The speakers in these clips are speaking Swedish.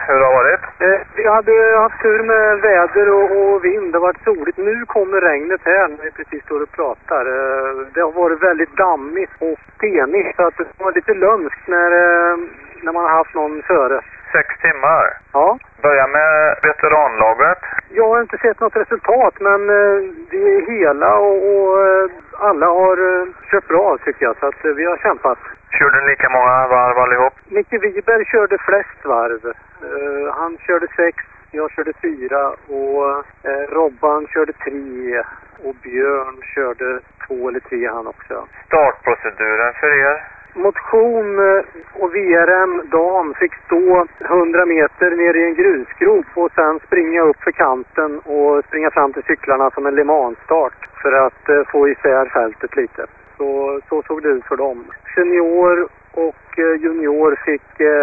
Hur har det varit? Vi hade haft tur med väder och vind. Det har varit soligt. Nu kommer regnet här när vi precis står och pratar. Det har varit väldigt dammigt och stenigt så att det var lite lömskt när man har haft någon före. 6 timmar? Ja. Börja med veteranlaget. Jag har inte sett något resultat, men vi är hela och alla har kört bra tycker jag, så att vi har kämpat. Körde ni lika många varv allihop? Micke Wiberg körde flest varv. Han körde 6, jag körde 4 och Robban körde 3 och Björn körde 2 eller 3 han också. Startproceduren för er? Motion och VRM dam fick stå 100 meter ner i en grusgrop och sen springa upp för kanten och springa fram till cyklarna som en Le Mans-start för att få isär fältet lite. Så såg det ut för dem. Senior och junior fick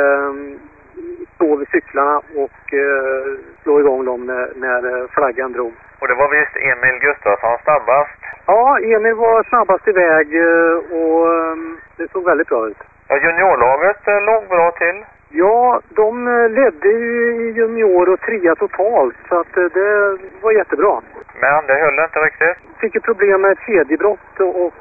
stå vid cyklarna och slå igång dem när flaggan drog. Och det var visst Emil Gustafsson snabbast? Ja, Emil var snabbast iväg och det såg väldigt bra ut. Ja, juniorlaget låg bra till? Ja, de ledde ju i junior och 3 totalt så att det var jättebra. Men det höll inte riktigt? Fick ju problem med ett kedjebrott och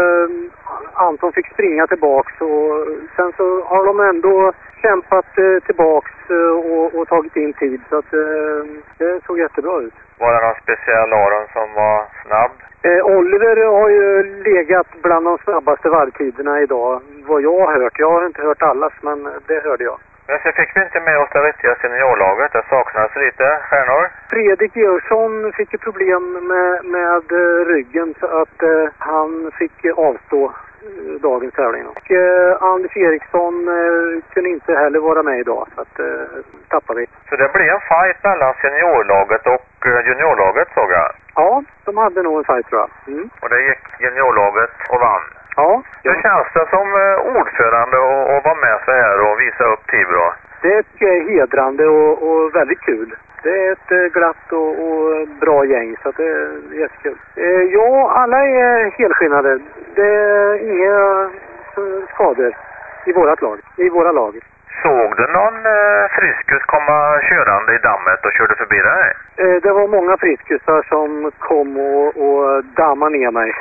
Anton fick springa tillbaks och sen så har de ändå kämpat tillbaks och tagit in tid så att det såg jättebra ut. Var det någon speciell Aron som var snabb? Oliver har ju legat bland de snabbaste varvtiderna idag, vad jag har hört. Jag har inte hört allas, men det hörde jag. Men så fick vi inte med oss det riktiga seniorlaget, det saknades lite stjärnor. Fredrik Georgsson fick ju problem med ryggen så att han fick avstå dagens tävling. Och Anders Eriksson kunde inte heller vara med idag så att tappade vi. Så det blev en fight mellan seniorlaget och juniorlaget såg jag? Ja, de hade nog en fight tror jag. Mm. Och det gick juniorlaget och vann? Ja. Hur känns det som ordförande att vara med så här och visa upp Tibro? Det är hedrande och väldigt kul. Det är ett glatt och bra gäng så att det är jättekul. Ja, alla är helskinnade. Det är inga skador i våra lag. Såg du någon friskus komma körande i dammet och körde förbi dig? Det var många friskusar som kom och dammade ner mig.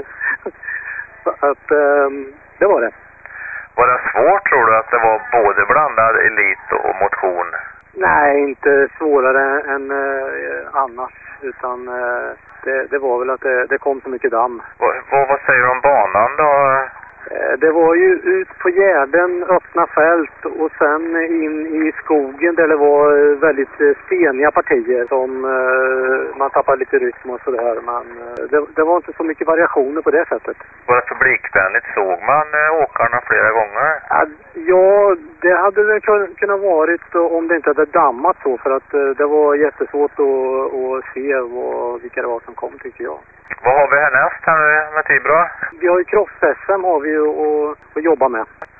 Så att det var det. Var det svårt tror du att det var både blandad elit och motion? Nej, inte svårare än annars utan det var väl att det kom så mycket damm. Vad säger du om banan då? Det var ju ut på Gärden, öppna fält och sen in i skogen där det var väldigt steniga partier som man tappade lite rytm och sådär. Men det var inte så mycket variationer på det sättet. Var det publikvänligt? Såg man åkarna flera gånger? Ja, det hade det kunnat varit om det inte hade dammat så för att det var jättesvårt att se vilka det var som kom tycker jag. Vad har vi härnäst här med Tibro? Vi har ju cross-SM har vi ju att jobba med.